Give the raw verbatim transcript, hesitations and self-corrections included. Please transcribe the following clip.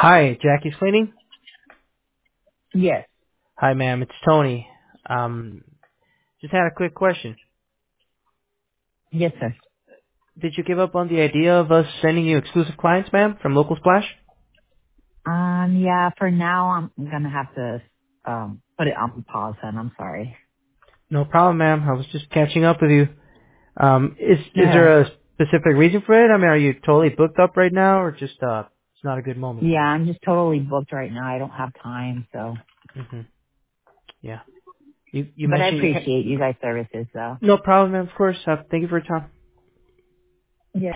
Hi, Jackie's cleaning. Yes. Hi, ma'am. It's Tony. Um, just had a quick question. Yes, sir. Did you give up on the idea of us sending you exclusive clients, ma'am, from Local Splash? Um, yeah, for now I'm gonna have to um put it on pause then. I'm sorry. No problem, ma'am. I was just catching up with you. Um, is is Yeah. there a specific reason for it? I mean, are you totally booked up right now, or just uh, it's not a good moment? Yeah, I'm just totally booked right now. I don't have time, so hmm Yeah. You you but I mentioned you had appreciate you guys' services though. no problem, ma'am. Of course. Uh, thank you for your time.